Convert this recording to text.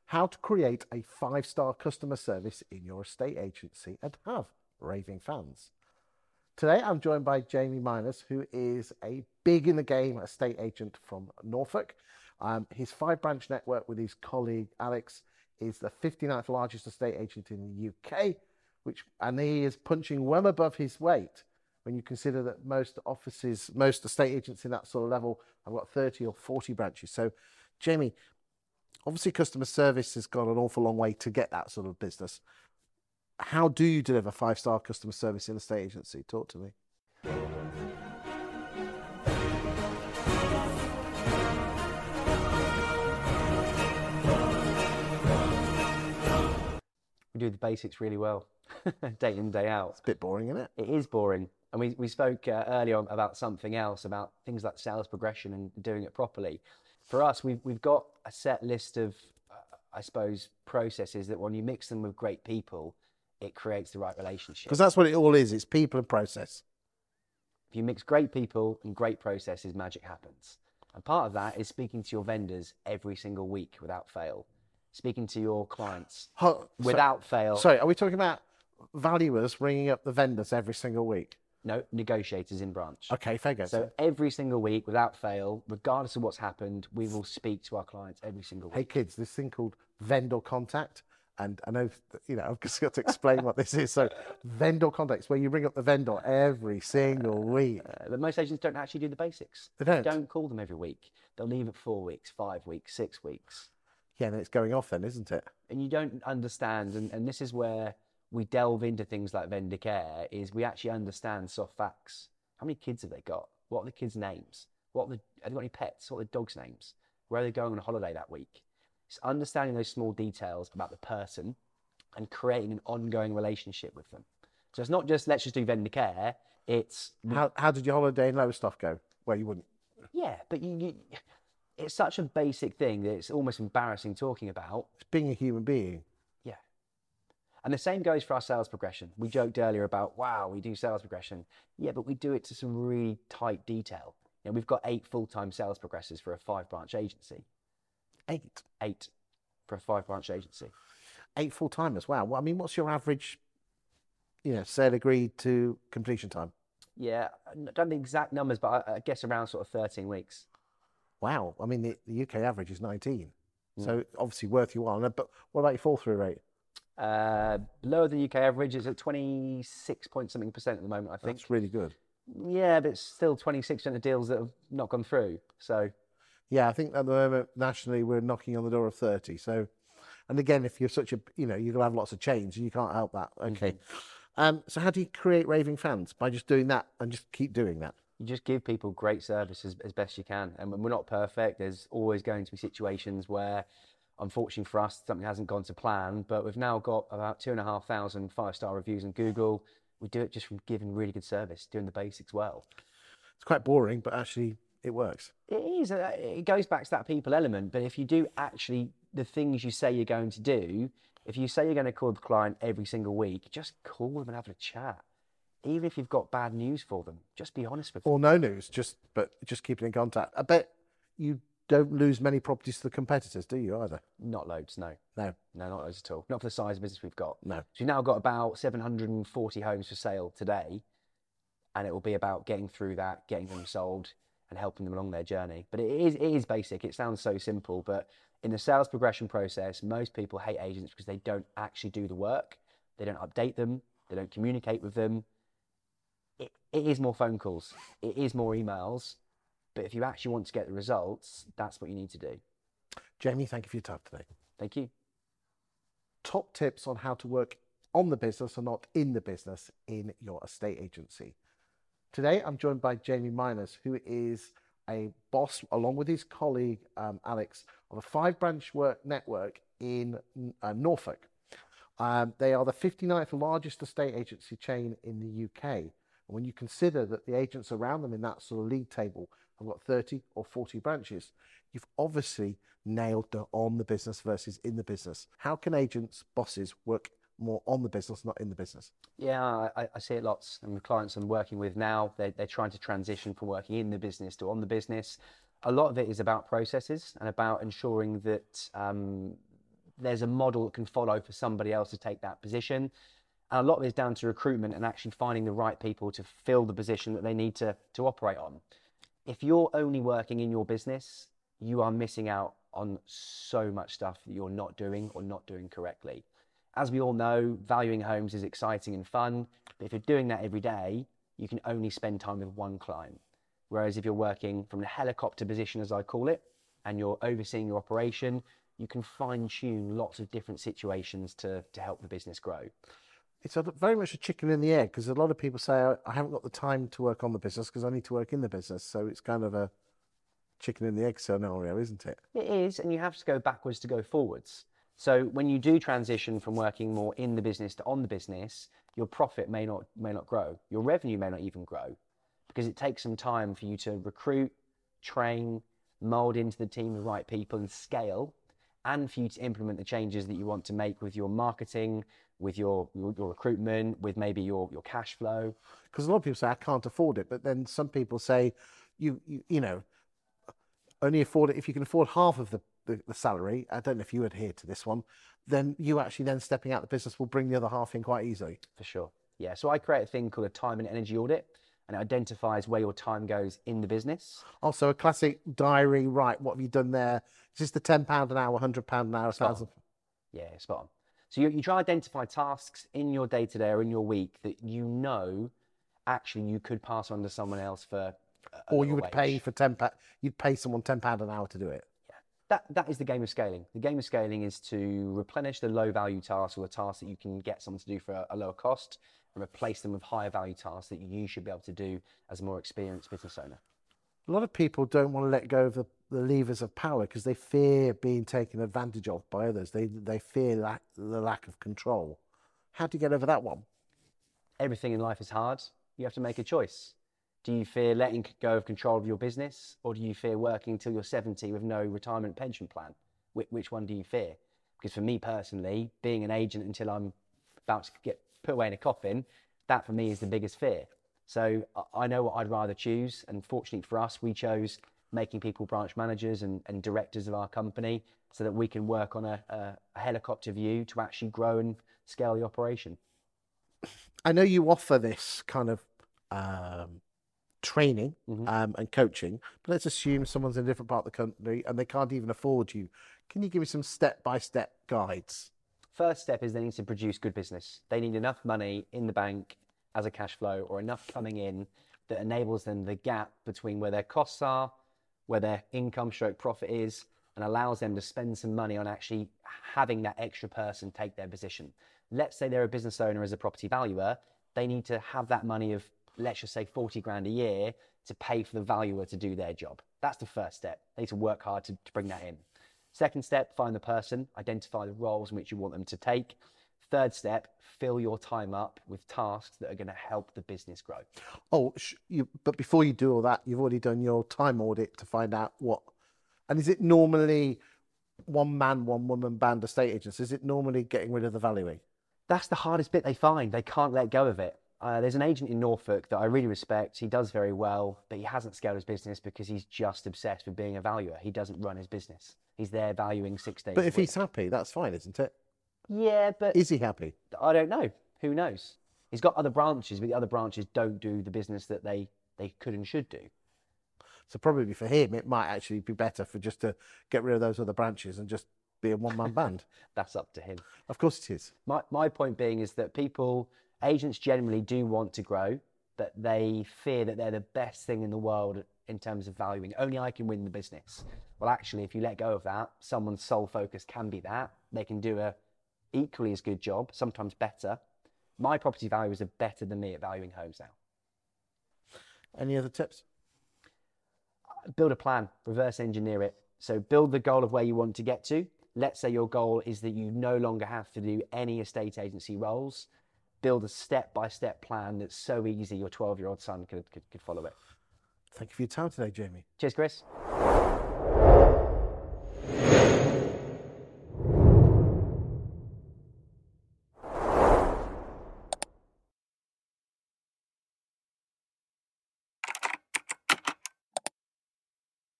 how to create a 5-star customer service in your estate agency and have raving fans. Today, I'm joined by Jamie Miners, who is a big in the game estate agent from Norfolk. His 5-branch network with his colleague Alex is the 59th largest estate agent in the UK, and he is punching well above his weight when you consider that most estate agents in that sort of level have got 30 or 40 branches. So, Jamie, obviously customer service has gone an awful long way to get that sort of business. How do you deliver 5-star customer service in a estate agency? Talk to me. We do the basics really well, day in, day out. It's a bit boring, isn't it? It is boring. And we spoke earlier on about something else, about things like sales progression and doing it properly. For us, we've got a set list of, I suppose, processes that when you mix them with great people, it creates the right relationship. Because that's what it all is. It's people and process. If you mix great people and great processes, magic happens. And part of that is speaking to your vendors every single week without fail. Speaking to your clients without fail. Sorry, are we talking about valuers ringing up the vendors every single week? No, negotiators in branch. Okay, fair go. So every single week, without fail, regardless of what's happened, we will speak to our clients every single week. Hey kids, this thing called vendor contact, and I know, I've just got to explain what this is. So vendor contact is where you ring up the vendor every single week. But most agents don't actually do the basics. They don't? They don't call them every week. They'll leave it 4 weeks, 5 weeks, 6 weeks. Yeah, and it's going off then, isn't it? And you don't understand, and this is where we delve into things like vendor care, is we actually understand soft facts. How many kids have they got? What are the kids' names? Have they got any pets? What are the dogs' names? Where are they going on holiday that week? It's understanding those small details about the person and creating an ongoing relationship with them. So it's not just, let's just do vendor care. It's... How did your holiday in Lowestoft go? Well, you wouldn't. Yeah, but it's such a basic thing that it's almost embarrassing talking about. It's being a human being. Yeah. And the same goes for our sales progression. We joked earlier about, wow, we do sales progression. Yeah, but we do it to some really tight detail. We've got 8 full-time sales progressors for a 5-branch agency. 8 for a 5-branch agency. 8 full-timers, wow. Well, I mean, what's your average, sale agreed to completion time? Yeah, I don't know the exact numbers, but I guess around sort of 13 weeks. Wow. I mean, the UK average is 19. So obviously worth your while. But what about your fall-through rate? Lower than UK average. It's at 26 point something % at the moment, I think. That's really good. Yeah, but it's still 26% of deals that have not gone through. So, yeah, I think at the moment nationally we're knocking on the door of 30. So, and again, if you're such a, you're going to have lots of change and you can't help that. Okay. So how do you create raving fans? By just doing that and just keep doing that? You just give people great service as best you can. And we're not perfect. There's always going to be situations where, unfortunately for us, something hasn't gone to plan. But we've now got about 2,500 5-star reviews on Google. We do it just from giving really good service, doing the basics well. It's quite boring, but actually it works. It is. It goes back to that people element. But if you do actually the things you say you're going to do, if you say you're going to call the client every single week, just call them and have a chat. Even if you've got bad news for them, just be honest with them. Or no news, just keeping in contact. I bet you don't lose many properties to the competitors, do you, either? Not loads, no. No, not loads at all. Not for the size of business we've got. No. So we've now got about 740 homes for sale today, and it will be about getting through that, getting them sold, and helping them along their journey. But it is basic. It sounds so simple, but in the sales progression process, most people hate agents because they don't actually do the work. They don't update them. They don't communicate with them. It is more phone calls. It is more emails. But if you actually want to get the results, that's what you need to do. Jamie, thank you for your time today. Thank you. Top tips on how to work on the business and not in the business in your estate agency. Today, I'm joined by Jamie Miners, who is a boss, along with his colleague, Alex, of a 5-branch network in Norfolk. They are the 59th largest estate agency chain in the UK. And when you consider that the agents around them in that sort of league table have got 30 or 40 branches, you've obviously nailed on the business versus in the business. How can agents, bosses, work more on the business, not in the business? Yeah, I see it lots. And the clients I'm working with now, they're trying to transition from working in the business to on the business. A lot of it is about processes and about ensuring that there's a model that can follow for somebody else to take that position. And a lot of it is down to recruitment and actually finding the right people to fill the position that they need to operate on. If you're only working in your business, you are missing out on so much stuff that you're not doing or not doing correctly. As we all know, valuing homes is exciting and fun, but if you're doing that every day, you can only spend time with one client. Whereas if you're working from the helicopter position, as I call it, and you're overseeing your operation, you can fine tune lots of different situations to help the business grow. It's very much a chicken and the egg, because a lot of people say, I haven't got the time to work on the business because I need to work in the business. So it's kind of a chicken and the egg scenario, isn't it? It is, and you have to go backwards to go forwards. So when you do transition from working more in the business to on the business, your profit may not grow. Your revenue may not even grow, because it takes some time for you to recruit, train, mold into the team the right people and scale, and for you to implement the changes that you want to make with your marketing, with your recruitment, with maybe your cash flow. Because a lot of people say, I can't afford it. But then some people say, you know, only afford it if you can afford half of the salary. I don't know if you adhere to this one. Then you actually then stepping out the business will bring the other half in quite easily. For sure. Yeah. So I create a thing called a time and energy audit, and it identifies where your time goes in the business. Also, a classic diary, right? What have you done there? Is this the £10 an hour, £100 an hour, 1,000? Yeah, spot on. So you try to identify tasks in your day-to-day or in your week that you know actually you could pass on to someone else for or you would pay for £10. You'd pay someone £10 an hour to do it. Yeah, that is the game of scaling. The game of scaling is to replenish the low-value tasks or the tasks that you can get someone to do for a lower cost and replace them with higher value tasks that you should be able to do as a more experienced business owner. A lot of people don't want to let go of the levers of power because they fear being taken advantage of by others. They fear the lack of control. How do you get over that one? Everything in life is hard. You have to make a choice. Do you fear letting go of control of your business, or do you fear working until you're 70 with no retirement pension plan? Which one do you fear? Because for me personally, being an agent until I'm about to get put away in a coffin, that for me is the biggest fear. So I know what I'd rather choose, and fortunately for us, we chose making people branch managers and directors of our company so that we can work on a helicopter view to actually grow and scale the operation. I know you offer this kind of training and coaching, but let's assume someone's in a different part of the country and they can't even afford you. Can you give me some step-by-step guides? First step is they need to produce good business. They need enough money in the bank as a cash flow or enough coming in that enables them the gap between where their costs are, where their income stroke profit is, and allows them to spend some money on actually having that extra person take their position. Let's say they're a business owner as a property valuer, they need to have that money of, let's just say 40 grand a year to pay for the valuer to do their job. That's the first step. They need to work hard to bring that in. Second step, find the person, identify the roles in which you want them to take. Third step, fill your time up with tasks that are going to help the business grow. Oh, but before you do all that, you've already done your time audit to find out what. And is it normally one man, one woman band estate agents? Is it normally getting rid of the valuing? That's the hardest bit they find. They can't let go of it. There's an agent in Norfolk that I really respect. He does very well, but he hasn't scaled his business because he's just obsessed with being a valuer. He doesn't run his business. He's there valuing 6 days. But if he's happy, that's fine, isn't it? Yeah, but is he happy? I don't know. Who knows? He's got other branches, but the other branches don't do the business that they could and should do. So probably for him, it might actually be better for just to get rid of those other branches and just be a one-man band. That's up to him. Of course it is. My point being is that agents generally do want to grow, but they fear that they're the best thing in the world in terms of valuing. Only I can win the business. Well, actually, if you let go of that, someone's sole focus can be that. They can do a equally as good job, sometimes better. My property valuers are better than me at valuing homes now. Any other tips? Build a plan, reverse engineer it. So build the goal of where you want to get to. Let's say your goal is that you no longer have to do any estate agency roles. Build a step-by-step plan that's so easy your 12-year-old son could follow it. Thank you for your time today, Jamie. Cheers, Chris.